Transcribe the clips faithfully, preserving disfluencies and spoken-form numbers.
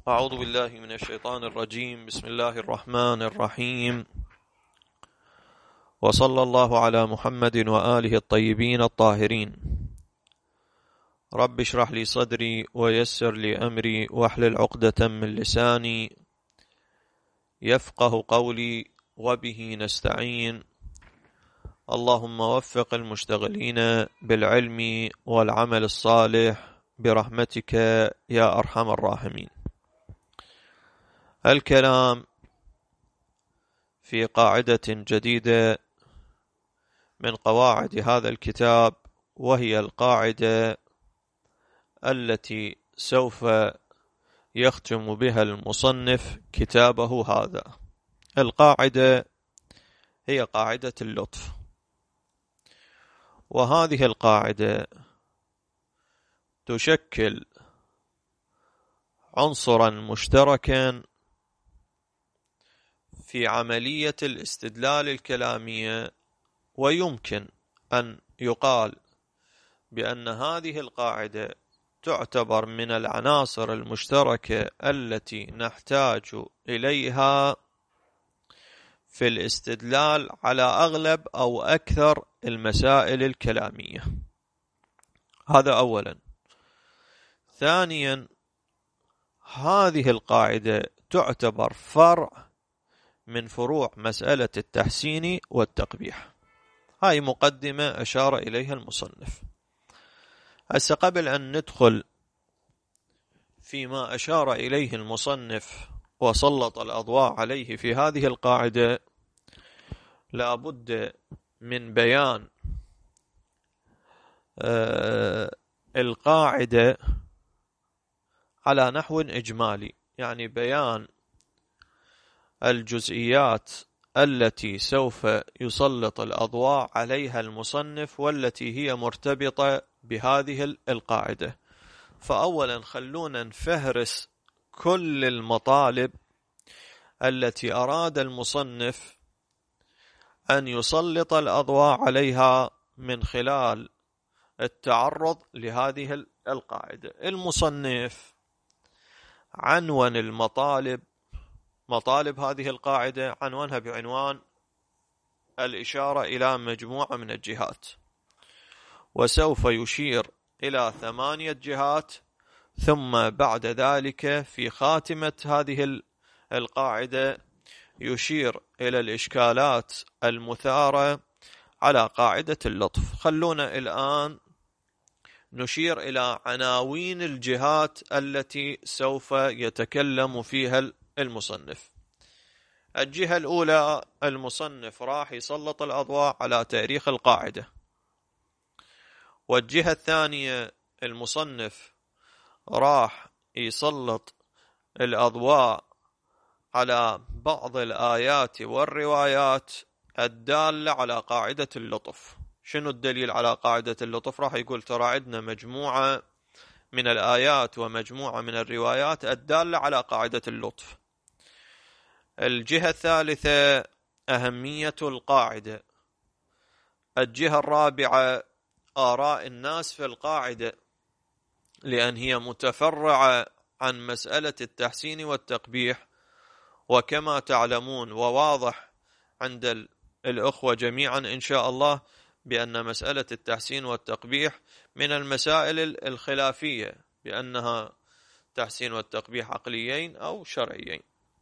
أعوذ بالله من الشيطان الرجيم. بسم الله الرحمن الرحيم، وصلى الله على محمد وآله الطيبين الطاهرين. رب اشرح لي صدري ويسر لي أمري واحلل عقدة من لساني يفقه قولي وبه نستعين. اللهم وفق المشتغلين بالعلم والعمل الصالح برحمتك يا أرحم الراحمين. الكلام في قاعدة جديدة من قواعد هذا الكتاب، وهي القاعدة التي سوف يختم بها المصنف كتابه هذا. القاعدة هي قاعدة اللطف، وهذه القاعدة تشكل عنصرا مشتركا في عملية الاستدلال الكلامية، ويمكن أن يقال بأن هذه القاعدة تعتبر من العناصر المشتركة التي نحتاج إليها في الاستدلال على أغلب أو أكثر المسائل الكلامية. هذا أولا. ثانيا، هذه القاعدة تعتبر فرع من فروع مسألة التحسين والتقبيح. هاي مقدمة أشار إليها المصنف. هسه قبل أن ندخل فيما أشار إليه المصنف وسلط الأضواء عليه في هذه القاعدة، لا بد من بيان آه القاعدة على نحو إجمالي، يعني بيان الجزئيات التي سوف يسلط الأضواء عليها المصنف والتي هي مرتبطة بهذه القاعدة. فأولا خلونا نفهرس كل المطالب التي أراد المصنف أن يسلط الأضواء عليها من خلال التعرض لهذه القاعدة. المصنف عنوان المطالب مطالب هذه القاعدة عنوانها بعنوان الإشارة إلى مجموعة من الجهات، وسوف يشير إلى ثمانية جهات، ثم بعد ذلك في خاتمة هذه القاعدة يشير إلى الإشكالات المثارة على قاعدة اللطف. خلونا الآن نشير إلى عناوين الجهات التي سوف يتكلم فيها المصنف. الجهة الأولى، المصنف راح يسلط الأضواء على تاريخ القاعدة. والجهة الثانية، المصنف راح يسلط الأضواء على بعض الآيات والروايات الدالة على قاعدة اللطف. شنو الدليل على قاعدة اللطف؟ راح يقول ترى عندنا مجموعة من الآيات ومجموعة من الروايات الدالة على قاعدة اللطف. الجهة الثالثة، أهمية القاعدة. الجهة الرابعة، آراء الناس في القاعدة، لأن هي متفرعة عن مسألة التحسين والتقبيح، وكما تعلمون وواضح عند الأخوة جميعا إن شاء الله بأن مسألة التحسين والتقبيح من المسائل الخلافية، بأنها تحسين والتقبيح عقليين أو شرعيين.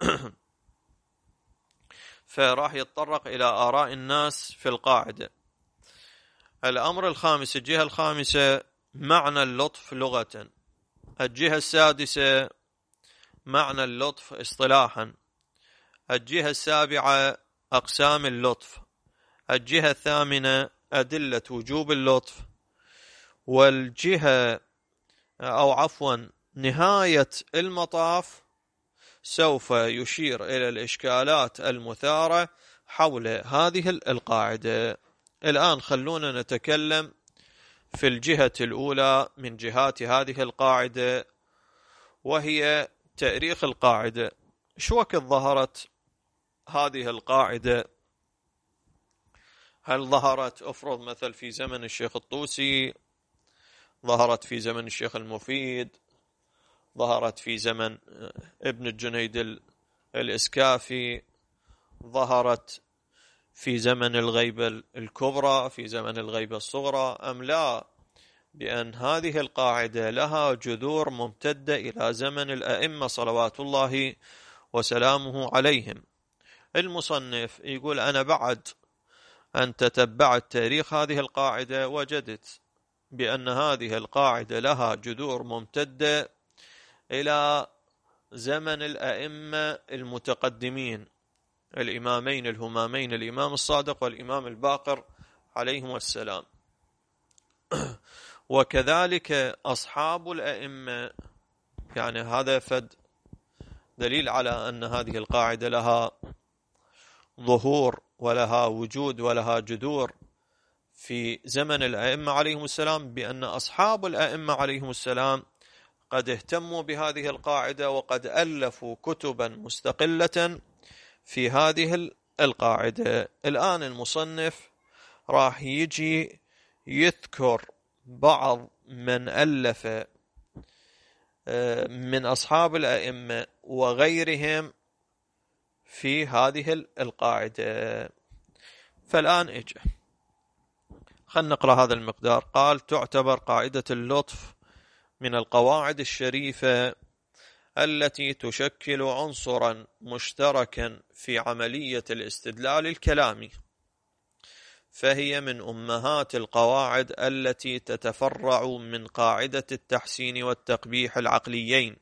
فراح يتطرق إلى آراء الناس في القاعدة. الأمر الخامس، الجهة الخامسة، معنى اللطف لغة. الجهة السادسة، معنى اللطف اصطلاحا. الجهة السابعة، أقسام اللطف. الجهة الثامنة، أدلة وجوب اللطف. والجهة أو عفوا نهاية المطاف سوف يشير إلى الإشكالات المثارة حول هذه القاعدة. الآن خلونا نتكلم في الجهة الأولى من جهات هذه القاعدة، وهي تاريخ القاعدة. شو وقت ظهرت هذه القاعدة؟ هل ظهرت أفرض مثل في زمن الشيخ الطوسي؟ ظهرت في زمن الشيخ المفيد؟ ظهرت في زمن ابن الجنيد الإسكافي، ظهرت في زمن الغيبة الكبرى، في زمن الغيبة الصغرى، أم لا، بأن هذه القاعدة لها جذور ممتدة إلى زمن الأئمة صلوات الله وسلامه عليهم. المصنف يقول: أنا بعد أن تتبعت تاريخ هذه القاعدة وجدت بأن هذه القاعدة لها جذور ممتدة إلى زمن الأئمة المتقدمين، الإمامين الهمامين، الإمام الصادق والإمام الباقر عليهم السلام. وكذلك أصحاب الأئمة، يعني هذا فد دليل على أن هذه القاعدة لها ظهور ولها وجود ولها جذور في زمن الأئمة عليهم السلام، بأن أصحاب الأئمة عليهم السلام قد اهتموا بهذه القاعدة وقد ألفوا كتبا مستقلة في هذه القاعدة. الآن المصنف راح يجي يذكر بعض من ألف من أصحاب الأئمة وغيرهم في هذه القاعدة. فالآن اجي خلنا نقرأ هذا المقدار. قال: تعتبر قاعدة اللطف من القواعد الشريفة التي تشكل عنصرا مشتركا في عملية الاستدلال الكلامي، فهي من أمهات القواعد التي تتفرع من قاعدة التحسين والتقبيح العقليين،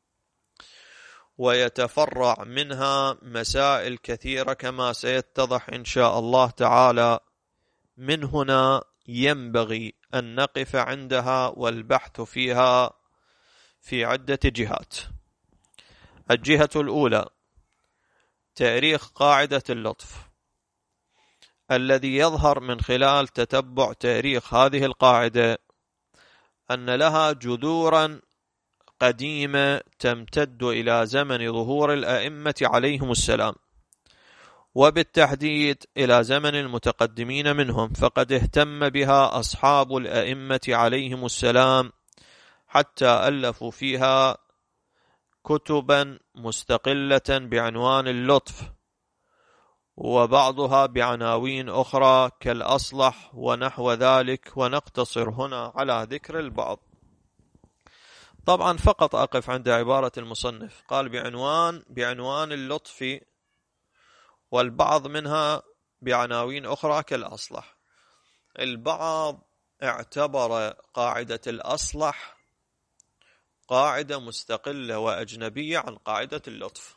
ويتفرع منها مسائل كثيرة كما سيتضح إن شاء الله تعالى. من هنا ينبغي أن نقف عندها والبحث فيها في عدة جهات. الجهة الأولى: تاريخ قاعدة اللطف، الذي يظهر من خلال تتبع تاريخ هذه القاعدة أن لها جذورا قديمة تمتد إلى زمن ظهور الأئمة عليهم السلام، وبالتحديد إلى زمن المتقدمين منهم، فقد اهتم بها أصحاب الأئمة عليهم السلام حتى ألفوا فيها كتبا مستقلة بعنوان اللطف، وبعضها بعناوين أخرى كالأصلح ونحو ذلك، ونقتصر هنا على ذكر البعض. طبعا فقط أقف عند عبارة المصنف، قال بعنوان بعنوان اللطف، والبعض منها بعناوين أخرى كالأصلح. البعض اعتبر قاعدة الأصلح قاعدة مستقلة وأجنبية عن قاعدة اللطف،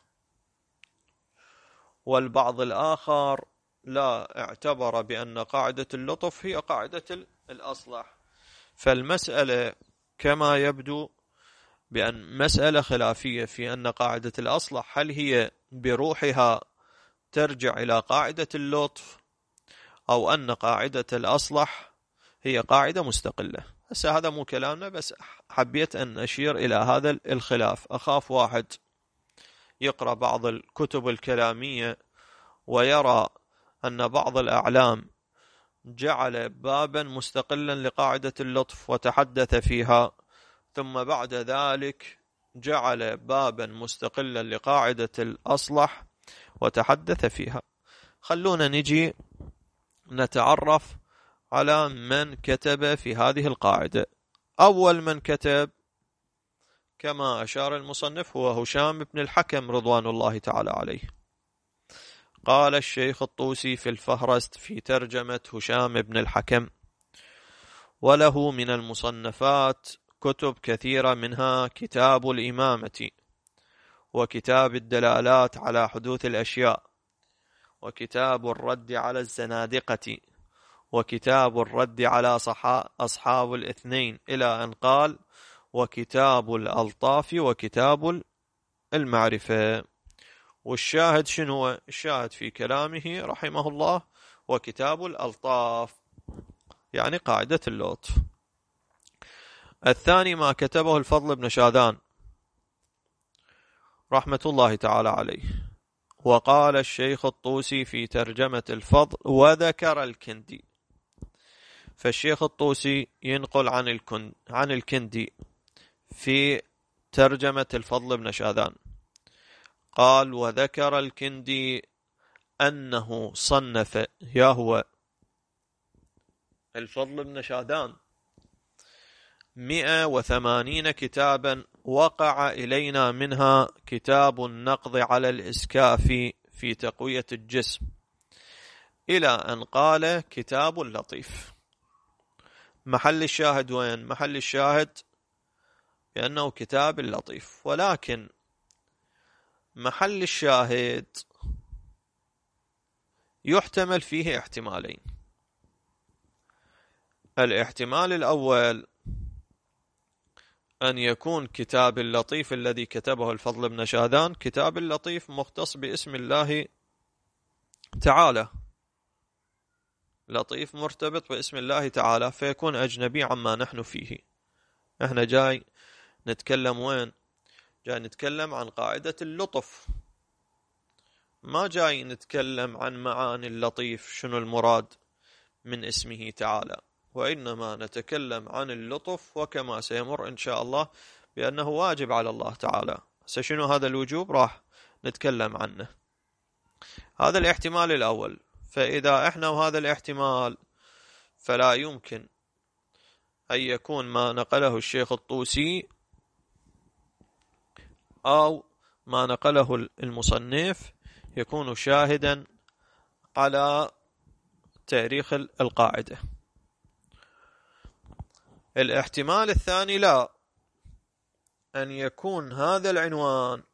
والبعض الآخر لا، اعتبر بأن قاعدة اللطف هي قاعدة الأصلح. فالمسألة كما يبدو بأن مسألة خلافية في أن قاعدة الأصلح هل هي بروحها ترجع إلى قاعدة اللطف، أو أن قاعدة الأصلح هي قاعدة مستقلة. هسه هذا مو كلامنا، بس حبيت أن أشير إلى هذا الخلاف. أخاف واحد يقرأ بعض الكتب الكلامية ويرى أن بعض الأعلام جعل بابا مستقلا لقاعدة اللطف وتحدث فيها، ثم بعد ذلك جعل بابا مستقلا لقاعدة الأصلح وتحدث فيها. خلونا نجي نتعرف على من كتب في هذه القاعدة. أول من كتب كما أشار المصنف هو هشام بن الحكم رضوان الله تعالى عليه. قال الشيخ الطوسي في الفهرست في ترجمة هشام بن الحكم: وله من المصنفات كتب كثيرة، منها كتاب الإمامة، وكتاب الدلالات على حدوث الأشياء، وكتاب الرد على الزنادقة، وكتاب الرد على أصحاب الاثنين، إلى أن قال: وكتاب الألطاف، وكتاب المعرفة. والشاهد شنو هو؟ الشاهد في كلامه رحمه الله: وكتاب الألطاف، يعني قاعدة اللطف. الثاني ما كتبه الفضل بن شاذان رحمة الله تعالى عليه. وقال الشيخ الطوسي في ترجمة الفضل: وذكر الكندي. فالشيخ الطوسي ينقل عن عن الكندي في ترجمة الفضل بن شاذان. قال: وذكر الكندي أنه صنف يا هو الفضل بن شاذان مئة وثمانين كتابا، وقع إلينا منها كتاب النقض على الإسكاف في تقوية الجسم، إلى أن قال كتاب اللطيف. محل الشاهد وين؟ محل الشاهد بأنه كتاب اللطيف، ولكن محل الشاهد يحتمل فيه احتمالين. الاحتمال الأول أن يكون كتاب اللطيف الذي كتبه الفضل بن شاذان كتاب اللطيف مختص باسم الله تعالى، لطيف مرتبط باسم الله تعالى، فيكون أجنبي عما نحن فيه. احنا جاي نتكلم وين؟ جاي نتكلم عن قاعدة اللطف، ما جاي نتكلم عن معاني اللطيف شنو المراد من اسمه تعالى، وإنما نتكلم عن اللطف، وكما سيمر إن شاء الله بأنه واجب على الله تعالى. سشنو هذا الوجوب راح نتكلم عنه. هذا الاحتمال الأول. فإذا احنا وهذا الاحتمال، فلا يمكن أن يكون ما نقله الشيخ الطوسي أو ما نقله المصنف يكون شاهدا على تاريخ القاعدة. الاحتمال الثاني لا، أن يكون هذا العنوان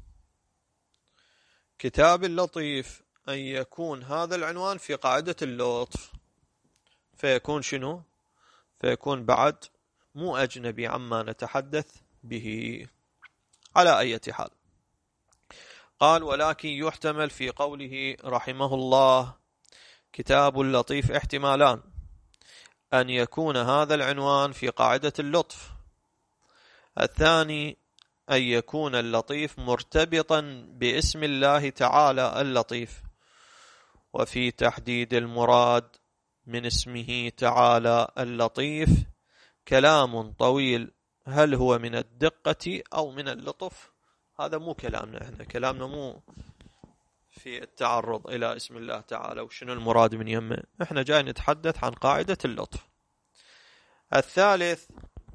كتاب اللطيف، أن يكون هذا العنوان في قاعدة اللطف، فيكون شنو؟ فيكون بعد مو أجنبي عما نتحدث به. على أي حال، قال: ولكن يحتمل في قوله رحمه الله كتاب اللطيف احتمالان: أن يكون هذا العنوان في قاعدة اللطف، الثاني أن يكون اللطيف مرتبطا باسم الله تعالى اللطيف. وفي تحديد المراد من اسمه تعالى اللطيف كلام طويل، هل هو من الدقة أو من اللطف؟ هذا مو كلامنا، احنا كلامنا مو في التعرض إلى اسم الله تعالى وشنو المراد من يمه، احنا جاي نتحدث عن قاعدة اللطف. الثالث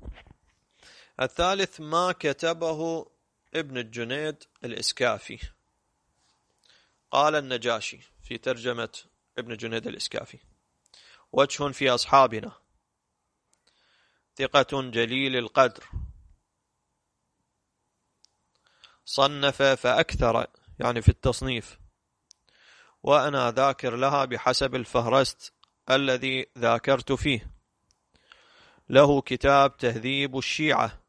الثالث ما كتبه ابن الجنيد الإسكافي. قال النجاشي في ترجمة ابن الجنيد الإسكافي: وجه في أصحابنا، ثقة جليل القدر، صنف فأكثر، يعني في التصنيف، وأنا ذاكر لها بحسب الفهرست الذي ذاكرت فيه. له كتاب تهذيب الشيعة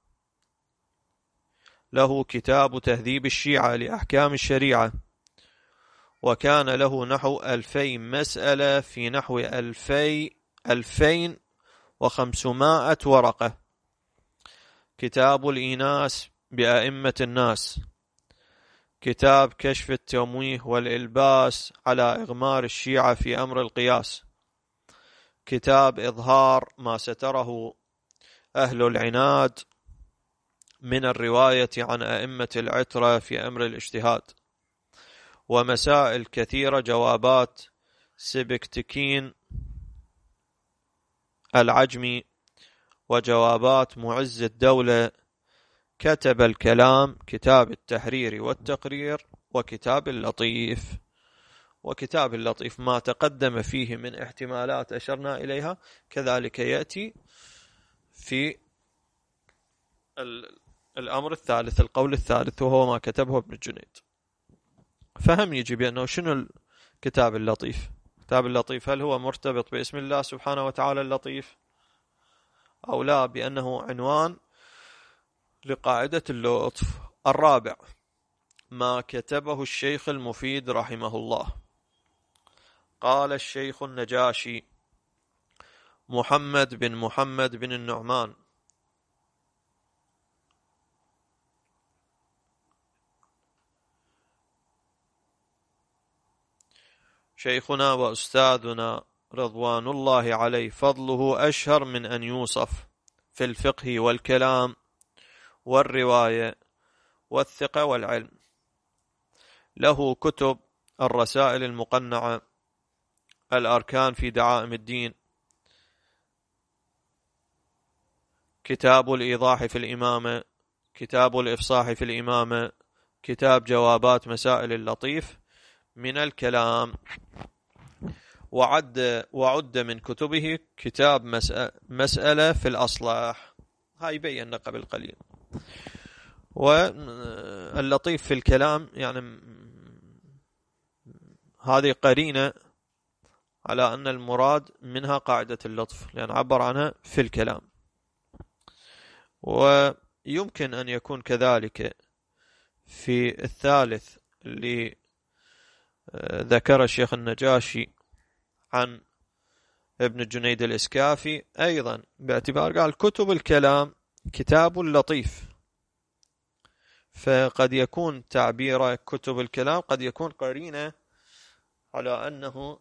له كتاب تهذيب الشيعة لأحكام الشريعة، وكان له نحو ألفي مسألة في نحو ألفي ألفين وخمسمائة ورقة. كتاب الإيناس بأئمة الناس، كتاب كشف التمويه والإلباس على إغمار الشيعة في أمر القياس، كتاب إظهار ما ستره أهل العناد من الرواية عن أئمة العترة في أمر الاجتهاد، ومسائل كثيرة، جوابات سبكتكين العجمي وجوابات معز الدولة. كتب الكلام كتاب التحرير والتقرير وكتاب اللطيف. وكتاب اللطيف ما تقدم فيه من احتمالات أشرنا إليها كذلك يأتي في الأمر الثالث، القول الثالث، وهو ما كتبه ابن الجنيد. فهم يجي بأنه شنو الكتاب اللطيف؟ كتاب اللطيف هل هو مرتبط باسم الله سبحانه وتعالى اللطيف أو لا، بأنه عنوان لقاعدة اللطف. الرابع ما كتبه الشيخ المفيد رحمه الله. قال الشيخ النجاشي محمد بن محمد بن النعمان شيخنا وأستاذنا رضوان الله عليه، فضله أشهر من أن يوصف في الفقه والكلام والرواية والثقة والعلم. له كتب الرسائل المقنعة، الأركان في دعائم الدين، كتاب الإيضاح في الإمامة، كتاب الإفصاح في الإمامة، كتاب جوابات مسائل اللطيف من الكلام. وعد, وعد من كتبه كتاب مسألة في الأصلاح، هاي بينا قبل قليل. واللطيف في الكلام يعني هذه قرينة على أن المراد منها قاعدة اللطف، لأن عبر عنها في الكلام. ويمكن أن يكون كذلك في الثالث اللي ذكر الشيخ النجاشي عن ابن الجنيد الإسكافي أيضا، باعتبار قال كتب الكلام كتاب لطيف، فقد يكون تعبير كتب الكلام قد يكون قرينة على أنه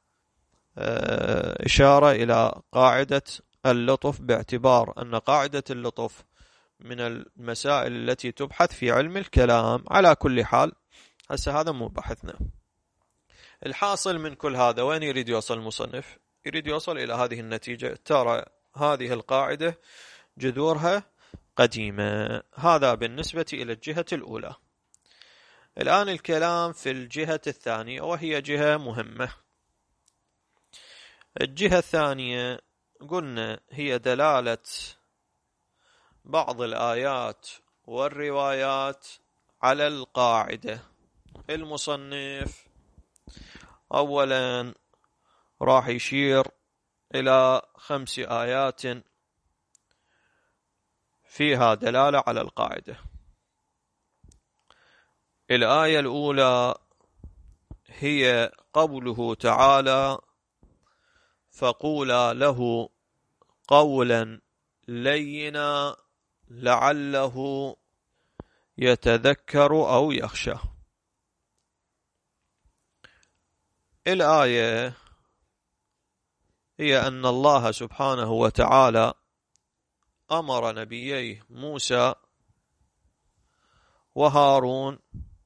إشارة إلى قاعدة اللطف، باعتبار أن قاعدة اللطف من المسائل التي تبحث في علم الكلام. على كل حال هسه هذا مو بحثنا. الحاصل من كل هذا وين يريد يوصل المصنف؟ يريد يوصل إلى هذه النتيجة: ترى هذه القاعدة جذورها قديمة. هذا بالنسبة إلى الجهة الأولى. الآن الكلام في الجهة الثانية، وهي جهة مهمة. الجهة الثانية قلنا هي دلالة بعض الآيات والروايات على القاعدة. المصنف أولا راح يشير إلى خمس آيات فيها دلالة على القاعدة. الآية الأولى هي قوله تعالى: فقولا له قولا لينا لعله يتذكر أو يخشى. الآية هي أن الله سبحانه وتعالى أمر نبييه موسى وهارون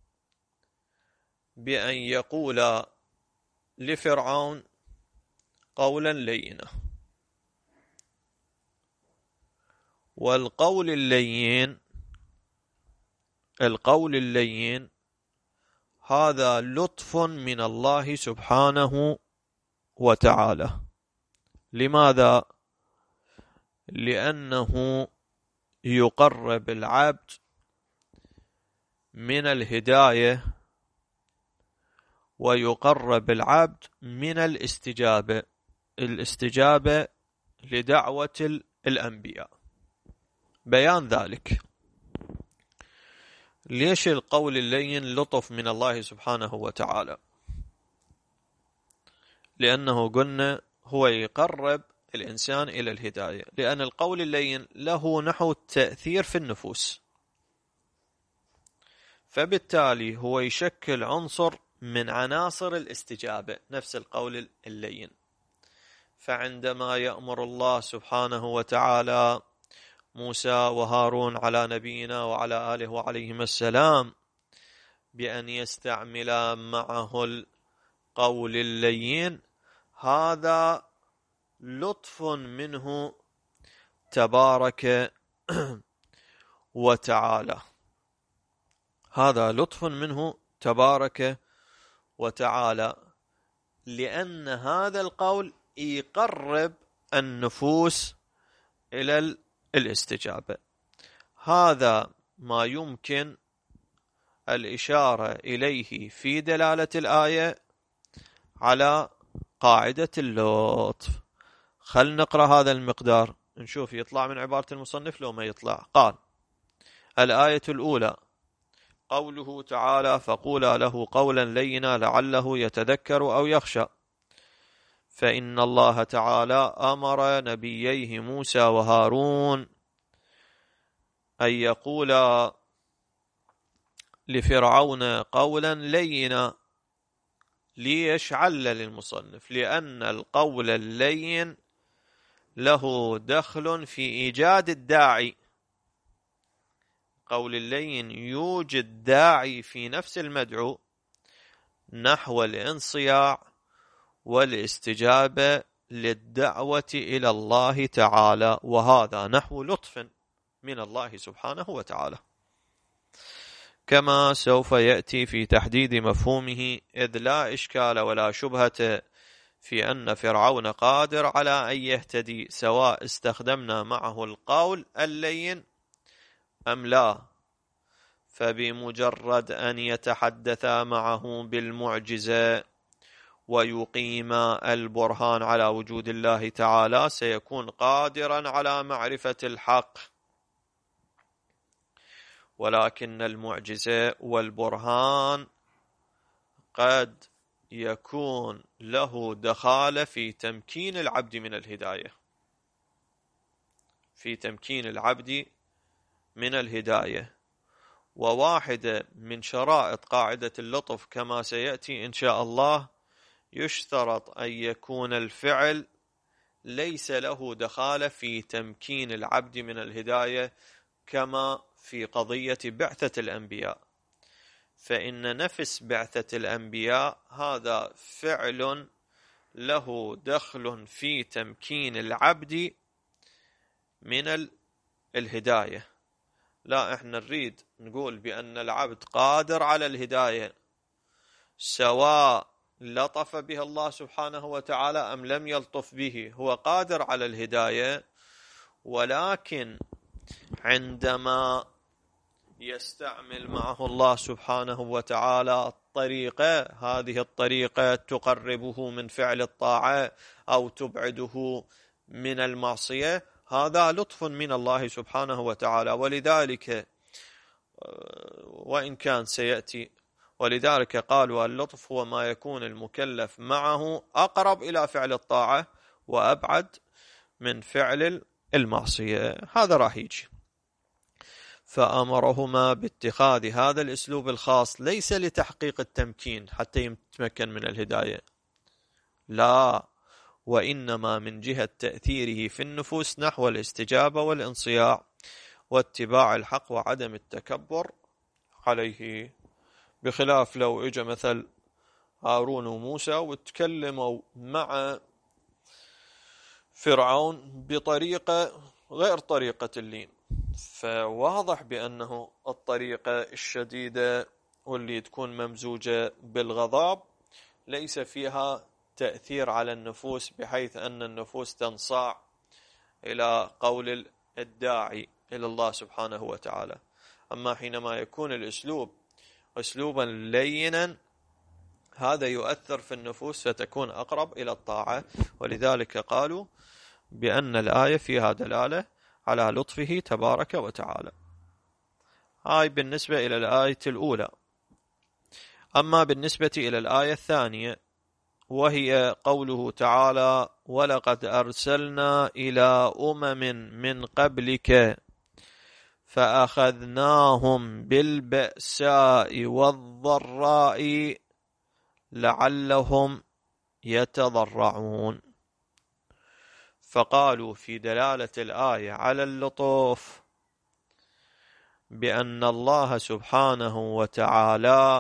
بأن يقولا لفرعون قولا لينا. والقول اللين القول اللين هذا لطف من الله سبحانه وتعالى. لماذا؟ لأنه يقرب العبد من الهداية، ويقرب العبد من الاستجابة الاستجابة لدعوة الأنبياء. بيان ذلك. ليش القول اللين لطف من الله سبحانه وتعالى؟ لأنه قلنا هو يقرب الإنسان إلى الهداية، لأن القول اللين له نحو التأثير في النفوس، فبالتالي هو يشكل عنصر من عناصر الاستجابة، نفس القول اللين. فعندما يأمر الله سبحانه وتعالى موسى وهارون على نبينا وعلى آله وعليهم السلام بأن يستعمل معه القول اللين، هذا لطف منه تبارك وتعالى. هذا لطف منه تبارك وتعالى، لأن هذا القول يقرب النفوس إلى الاستجابة. هذا ما يمكن الإشارة إليه في دلالة الآية على قاعدة اللطف. خل نقرأ هذا المقدار نشوف يطلع من عبارة المصنف لو ما يطلع. قال: الآية الأولى قوله تعالى: فقولا له قولا لينا لعله يتذكر أو يخشى. فإن الله تعالى أمر نبييه موسى وهارون أن يقولا لفرعون قولا لينا. ليش؟ علل المصنف لأن القول اللين له دخل في إيجاد الداعي، قول اللين يوجد داعي في نفس المدعو نحو الانصياع والاستجابة للدعوة إلى الله تعالى، وهذا نحو لطف من الله سبحانه وتعالى، كما سوف يأتي في تحديد مفهومه، إذ لا إشكال ولا شبهة في أن فرعون قادر على أن يهتدي سواء استخدمنا معه القول اللين أم لا، فبمجرد أن يتحدث معه بالمعجزة ويقيم البرهان على وجود الله تعالى سيكون قادرا على معرفة الحق. ولكن المعجزة والبرهان قد يكون له دخالة في تمكين العبد من الهداية، في تمكين العبد من الهداية. وواحدة من شرائط قاعدة اللطف كما سيأتي إن شاء الله يشترط أن يكون الفعل ليس له دخالة في تمكين العبد من الهداية، كما في قضية بعثة الأنبياء، فإن نفس بعثة الأنبياء هذا فعل له دخل في تمكين العبد من الهداية. لا، احنا نريد نقول بأن العبد قادر على الهداية سواء لطف به الله سبحانه وتعالى أم لم يلطف به، هو قادر على الهداية، ولكن عندما يستعمل معه الله سبحانه وتعالى الطريقة، هذه الطريقة تقربه من فعل الطاعة أو تبعده من المعصية، هذا لطف من الله سبحانه وتعالى. ولذلك وإن كان سيأتي، ولذلك قالوا اللطف هو ما يكون المكلف معه أقرب إلى فعل الطاعة وأبعد من فعل المعصية. هذا راح يجي. فأمرهما باتخاذ هذا الأسلوب الخاص ليس لتحقيق التمكين حتى يتمكن من الهداية، لا، وإنما من جهة تأثيره في النفوس نحو الاستجابة والانصياع واتباع الحق وعدم التكبر عليه. بخلاف لو اجى مثل هارون وموسى وتكلموا مع فرعون بطريقة غير طريقة اللين، فواضح بأنه الطريقة الشديدة واللي تكون ممزوجة بالغضب ليس فيها تأثير على النفوس بحيث أن النفوس تنصاع إلى قول الداعي إلى الله سبحانه وتعالى. أما حينما يكون الأسلوب أسلوبا لينا هذا يؤثر في النفوس فتكون أقرب إلى الطاعة. ولذلك قالوا بأن الآية فيها دلالة على لطفه تبارك وتعالى. هاي بالنسبة إلى الآية الأولى. أما بالنسبة إلى الآية الثانية وهي قوله تعالى ولقد أرسلنا إلى أمم من قبلك فأخذناهم بالبأساء والضراء لعلهم يتضرعون. فقالوا في دلالة الآية على اللطف بأن الله سبحانه وتعالى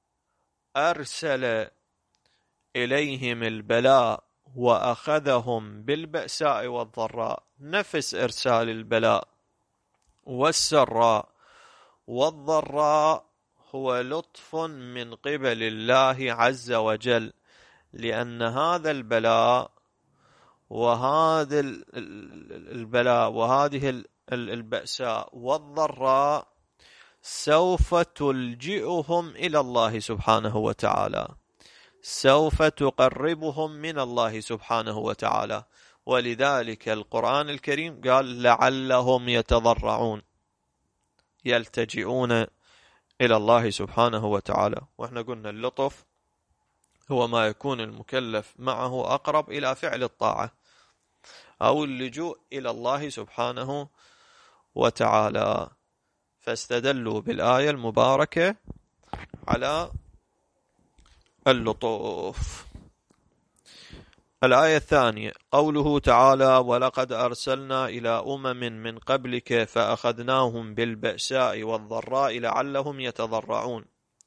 أرسل إليهم البلاء وأخذهم بالبأساء والضراء، نفس إرسال البلاء والسراء والضراء هو لطف من قبل الله عز وجل، لأن هذا البلاء وهذا البلاء وهذه البأساء والضراء سوف تلجئهم إلى الله سبحانه وتعالى، سوف تقربهم من الله سبحانه وتعالى. ولذلك القرآن الكريم قال لعلهم يتضرعون، يلتجئون إلى الله سبحانه وتعالى. وإحنا قلنا اللطف هو ما يكون المكلف معه أقرب إلى فعل الطاعة أو اللجوء إلى الله سبحانه وتعالى. فاستدلوا بالآية المباركة على اللطف. الآية الثانية قوله تعالى ولقد أرسلنا إلى أمم من قبلك فأخذناهم بالبأساء والضراء لعلهم يتضرعون،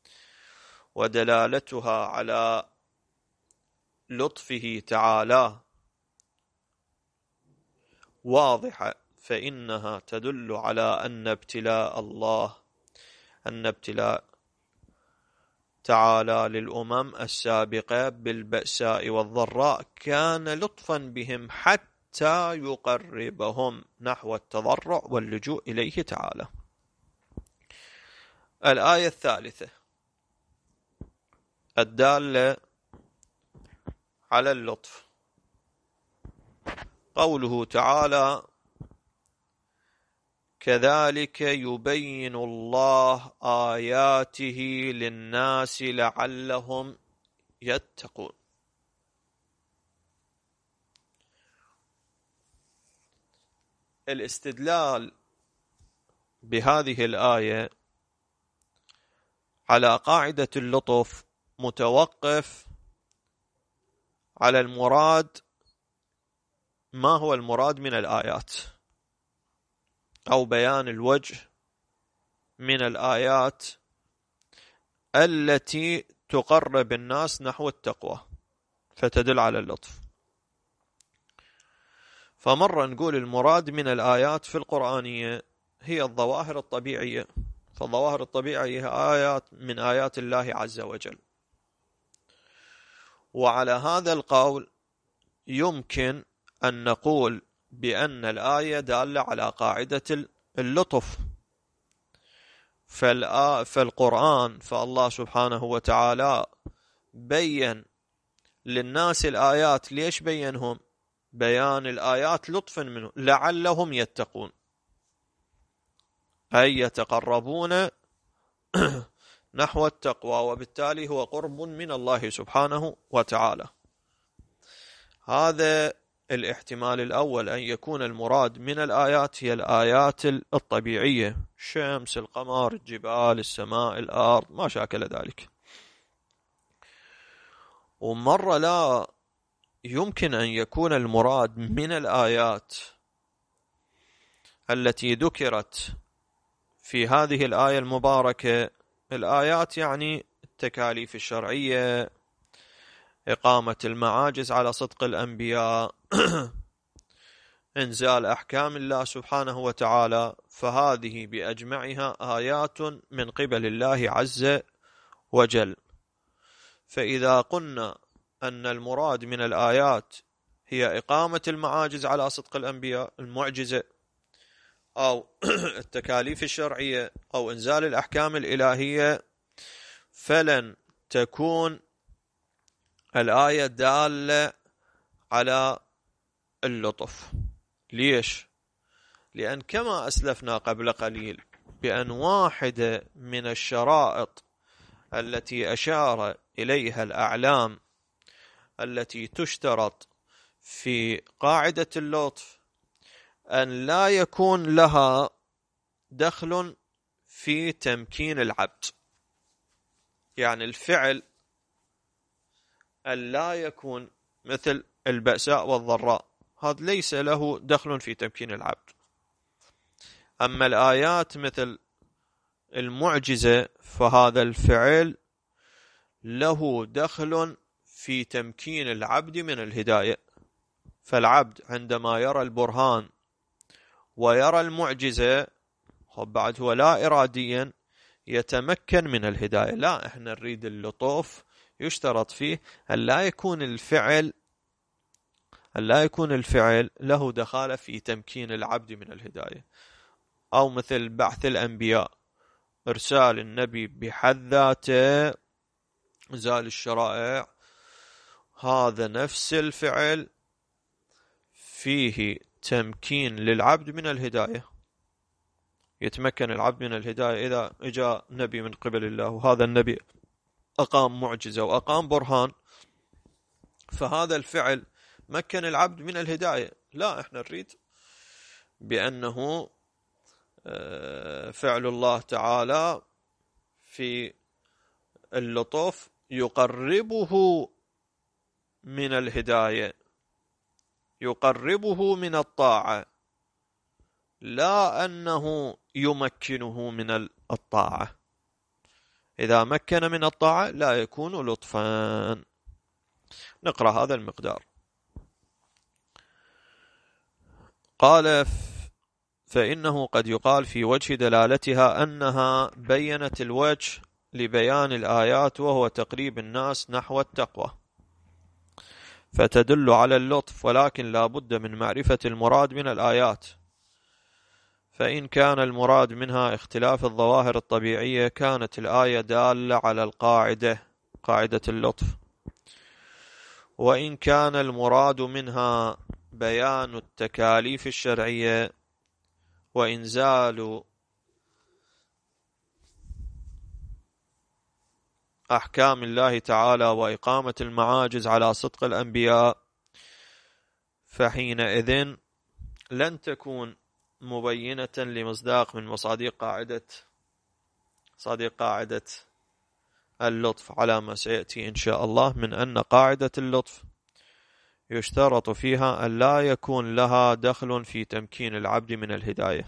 ودلالتها على لطفه تعالى واضحة، فإنها تدل على أن ابتلاء الله أن ابتلاء تعالى للأمم السابقة بالبأساء والضراء كان لطفا بهم حتى يقربهم نحو التضرع واللجوء إليه تعالى. الآية الثالثة الدالة على اللطف قوله تعالى كذلك يبين الله آياته للناس لعلهم يتقون. الاستدلال بهذه الآية على قاعدة اللطف متوقف على المراد، ما هو المراد من الآيات، أو بيان الوجه من الآيات التي تقرب الناس نحو التقوى فتدل على اللطف. فمرة نقول المراد من الآيات في القرآنية هي الظواهر الطبيعية، فالظواهر الطبيعية آيات من آيات الله عز وجل. وعلى هذا القول يمكن أن نقول بأن الآية دالة على قاعدة اللطف. فالقرآن فالله سبحانه وتعالى بين للناس الآيات. ليش بينهم؟ بيان الآيات لطفا منه لعلهم يتقون، أي يتقربون نحو التقوى، وبالتالي هو قرب من الله سبحانه وتعالى. هذا الاحتمال الأول، أن يكون المراد من الآيات هي الآيات الطبيعية، الشمس، القمر، الجبال، السماء، الأرض، ما شاكل ذلك. ومرة لا يمكن أن يكون المراد من الآيات التي ذكرت في هذه الآية المباركة، الآيات يعني التكاليف الشرعية، إقامة المعاجز على صدق الأنبياء، إنزال أحكام الله سبحانه وتعالى، فهذه بأجمعها آيات من قبل الله عز وجل. فإذا قلنا أن المراد من الآيات هي إقامة المعاجز على صدق الأنبياء، المعجزة، أو التكاليف الشرعية، أو إنزال الأحكام الإلهية، فلن تكون الآية دالة على اللطف. ليش؟ لأن كما أسلفنا قبل قليل بأن واحدة من الشرائط التي أشار إليها الأعلام التي تشترط في قاعدة اللطف أن لا يكون لها دخل في تمكين العبد، يعني الفعل أن لا يكون مثل البأساء والضراء، هذا ليس له دخل في تمكين العبد. أما الآيات مثل المعجزة فهذا الفعل له دخل في تمكين العبد من الهداية. فالعبد عندما يرى البرهان ويرى المعجزة بعد هو لا إراديا يتمكن من الهداية. لا، احنا نريد اللطف يشترط فيه أن لا يكون الفعل أن لا يكون الفعل له دخالة في تمكين العبد من الهداية. أو مثل بعث الأنبياء، إرسال النبي بحد ذاته، إنزال الشرائع، هذا نفس الفعل فيه تمكين للعبد من الهداية، يتمكن العبد من الهداية إذا جاء نبي من قبل الله وهذا النبي أقام معجزة وأقام برهان، فهذا الفعل مكن العبد من الهداية. لا، احنا نريد بأنه فعل الله تعالى في اللطف يقربه من الهداية، يقربه من الطاعة، لا أنه يمكنه من الطاعة. إذا مكن من الطاعة لا يكون لطفا. نقرأ هذا المقدار. قال: فإنه قد يقال في وجه دلالتها أنها بينت الوجه لبيان الآيات، وهو تقريب الناس نحو التقوى، فتدل على اللطف، ولكن لا بد من معرفة المراد من الآيات. فإن كان المراد منها اختلاف الظواهر الطبيعية كانت الآية دالة على القاعدة، قاعدة اللطف. وإن كان المراد منها بيان التكاليف الشرعية وإنزال أحكام الله تعالى وإقامة المعاجز على صدق الأنبياء، فحينئذ لن تكون مبينة لمصداق من مصادق قاعدة صديق قاعدة اللطف، على ما سيأتي إن شاء الله من أن قاعدة اللطف يشترط فيها أن لا يكون لها دخل في تمكين العبد من الهداية،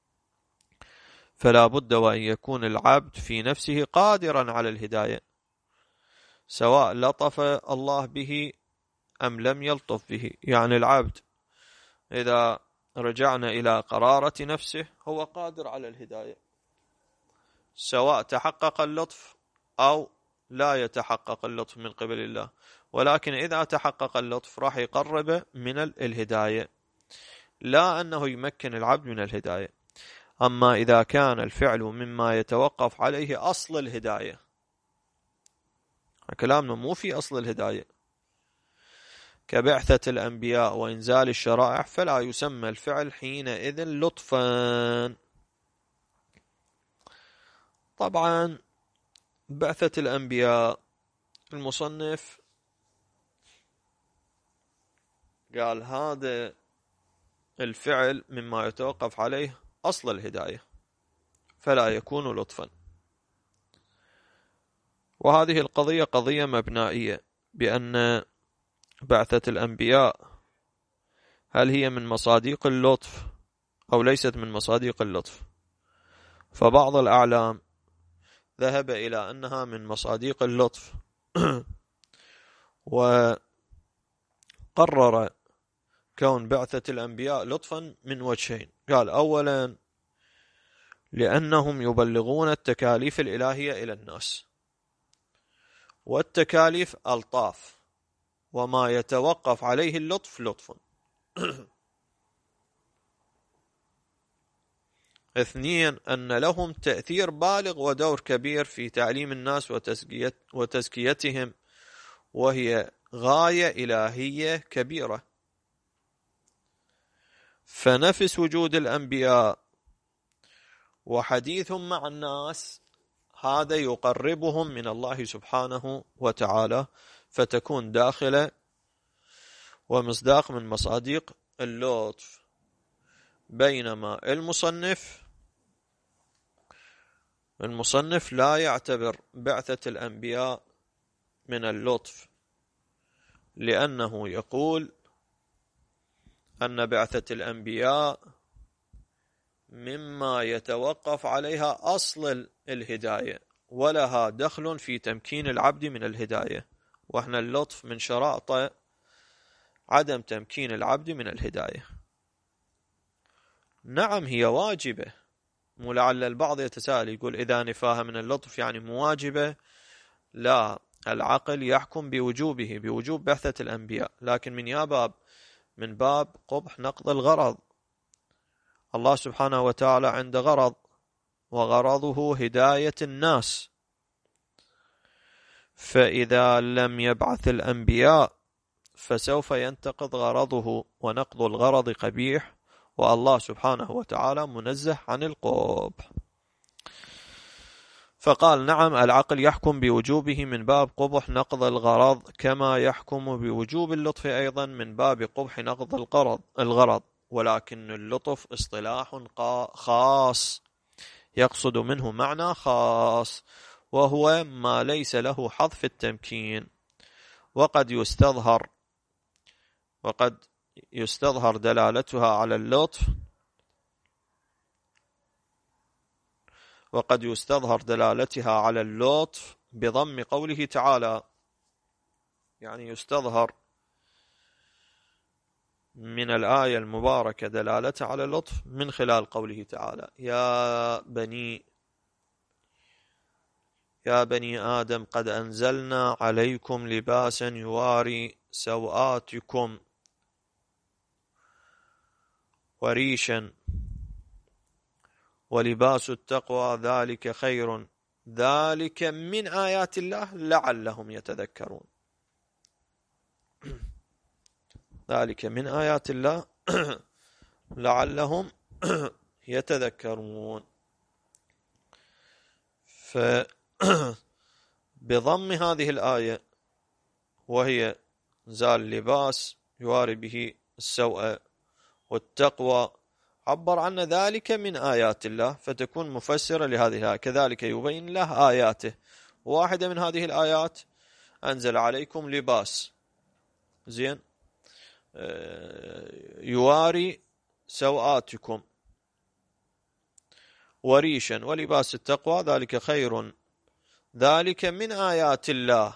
فلا بد وأن يكون العبد في نفسه قادرا على الهداية، سواء لطف الله به أم لم يلطف به. يعني العبد إذا رجعنا إلى قرارة نفسه هو قادر على الهداية، سواء تحقق اللطف أو لا يتحقق اللطف من قبل الله، ولكن إذا تحقق اللطف راح يقرب من الهداية، لا أنه يمكن العبد من الهداية. أما إذا كان الفعل مما يتوقف عليه أصل الهداية، كلامنا مو في أصل الهداية، كبعثة الأنبياء وإنزال الشرائع، فلا يسمى الفعل حينئذ لطفا. طبعا بعثة الأنبياء المصنف قال هذا الفعل مما يتوقف عليه أصل الهداية، فلا يكون لطفا. وهذه القضية قضية مبنائية، بأن بعثة الأنبياء هل هي من مصادق اللطف أو ليست من مصادق اللطف؟ فبعض الأعلام ذهب إلى أنها من مصادق اللطف وقرر كون بعثة الأنبياء لطفا من وجهين. قال: أولا لأنهم يبلغون التكاليف الإلهية إلى الناس، والتكاليف ألطاف، وما يتوقف عليه اللطف لطف. اثنين أن لهم تأثير بالغ ودور كبير في تعليم الناس وتزكية وتزكيتهم، وهي غاية إلهية كبيرة. فنفس وجود الأنبياء وحديثهم مع الناس هذا يقربهم من الله سبحانه وتعالى، فتكون داخلة ومصداق من مصادق اللطف. بينما المصنف المصنف لا يعتبر بعثة الأنبياء من اللطف، لأنه يقول أن بعثة الأنبياء مما يتوقف عليها أصل الهداية، ولها دخل في تمكين العبد من الهداية، وإحنا اللطف من شرائط عدم تمكين العبد من الهداية. نعم هي واجبة، ولعل البعض يتساءل يقول إذا نفاها من اللطف يعني مواجبة. لا، العقل يحكم بوجوبه، بوجوب بعثة الأنبياء، لكن من يا باب من باب قبح نقض الغرض. الله سبحانه وتعالى عنده غرض، وغرضه هداية الناس، فإذا لم يبعث الأنبياء فسوف ينتقض غرضه، ونقض الغرض قبيح، والله سبحانه وتعالى منزه عن القبح. فقال: نعم العقل يحكم بوجوبه من باب قبح نقض الغرض، كما يحكم بوجوب اللطف أيضا من باب قبح نقض الغرض الغرض ولكن اللطف اصطلاح خاص يقصد منه معنى خاص، وهو ما ليس له حظ في التمكين، وقد يستظهر وقد يستظهر دلالتها على اللطف، وقد يستظهر دلالتها على اللطف بضم قوله تعالى، يعني يستظهر من الآية المباركة دلالتها على اللطف من خلال قوله تعالى يا بني يا بني آدم قد أنزلنا عليكم لباسا يواري سوآتكم وريشا ولباس التقوى ذلك خير ذلك من آيات الله لعلهم يتذكرون. ذلك من آيات الله لعلهم يتذكرون. فبضم هذه الآية وهي زال لباس يواري به السوء والتقوى عبر عن ذلك من آيات الله، فتكون مفسرة لهذه الآية. كذلك يبين له آياته، واحدة من هذه الآيات أنزل عليكم لباس زين يواري سوآتكم وريشا ولباس التقوى ذلك خير ذلك من آيات الله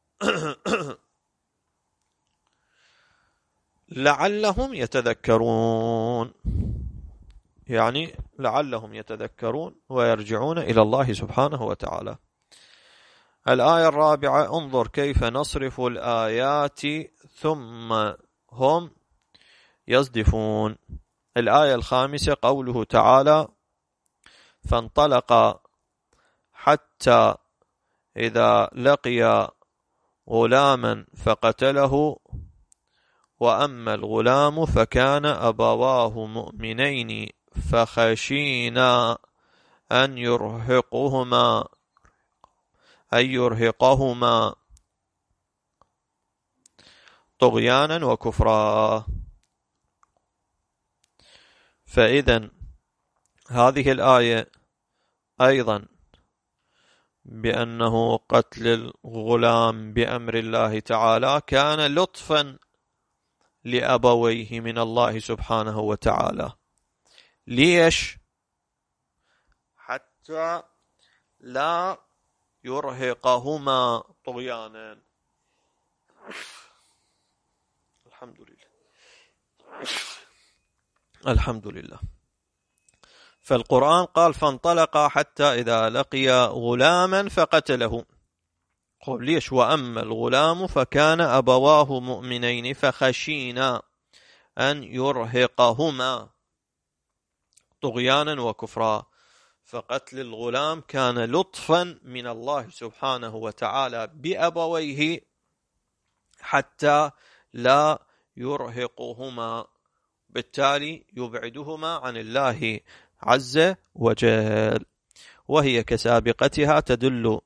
لعلهم يتذكرون، يعني لعلهم يتذكرون ويرجعون إلى الله سبحانه وتعالى. الآية الرابعة انظر كيف نصرف الآيات ثم هم يصدفون. الآية الخامسة قوله تعالى فانطلق حتى إذا لقي غلاما فقتله وأما الغلام فكان أبواه مؤمنين فخشينا أن يرهقهما أن يرهقهما طغيانا وكفرا. فإذا هذه الآية أيضا بأنه قتل الغلام بأمر الله تعالى كان لطفا لأبويه من الله سبحانه وتعالى. ليش؟ حتى لا يرهقهما طغيانا. الحمد لله الحمد لله. فالقرآن قال فانطلق حتى إذا لقي غلاما فقتله. قل ليش؟ وأما الغلام فكان أبواه مؤمنين فخشينا أن يرهقهما طغيانا وكفرا. فقتل الغلام كان لطفا من الله سبحانه وتعالى بأبويه حتى لا يرهقهما، بالتالي يبعدهما عن الله عز وجل. وهي كسابقتها تدل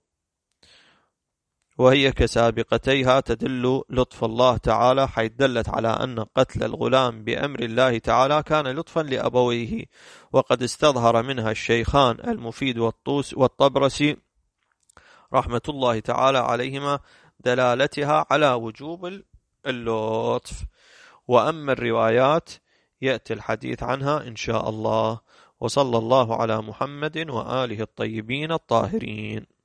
وهي كسابقتيها تدل لطف الله تعالى، حيث دلت على أن قتل الغلام بأمر الله تعالى كان لطفا لأبويه. وقد استظهر منها الشيخان المفيد والطوس والطبرسي رحمة الله تعالى عليهما دلالتها على وجوب اللطف. وأما الروايات يأتي الحديث عنها إن شاء الله. وصلى الله على محمد وآله الطيبين الطاهرين.